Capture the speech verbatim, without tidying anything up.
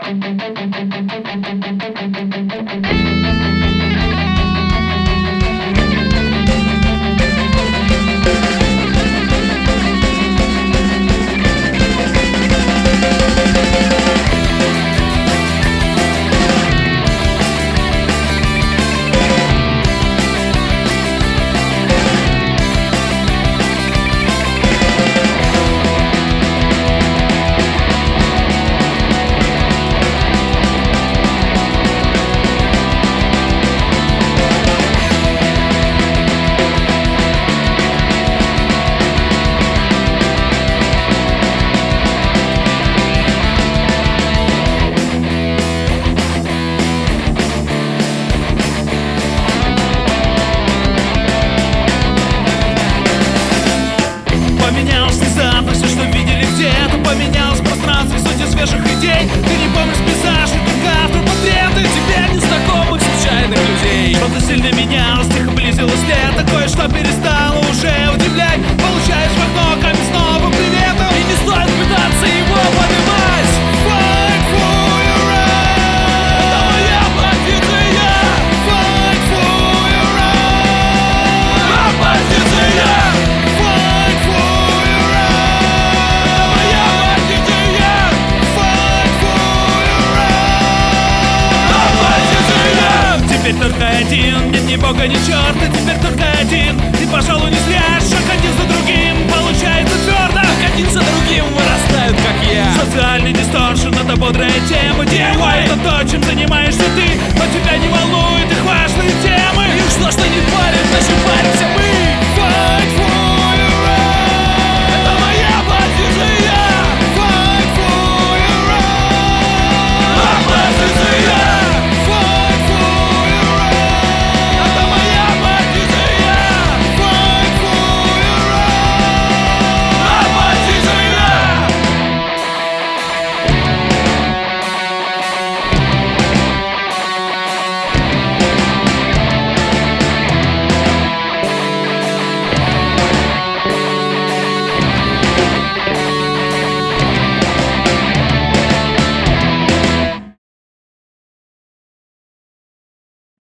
Поменялось внезапно все, что видели где-то. Поменялось пространство, сотни свежих идей. Ты не помнишь пейзаж, и только автор портреты теперь незнакомых случайных людей. Что-то сильно менялось, тихо близилось лето. Кое-что перестало уже удивлять. Получаешь в окно камень снова приветом, и не стоит пытаться его поднимать. Fight for your right. Это моя позиция. Fight for your right. Моя позиция. Fight for your right. Это моя позиция. Fight for your right. Моя позиция. Теперь только один, нет ни бога, ни черта. Теперь только один, и, пожалуй, не зря. Шаг один за другим, получается твердо. Как один за другим вырастают, как я. Социальный дисторшн — это бодрая тема. ди ай вай — это то, чем занимаешься ты.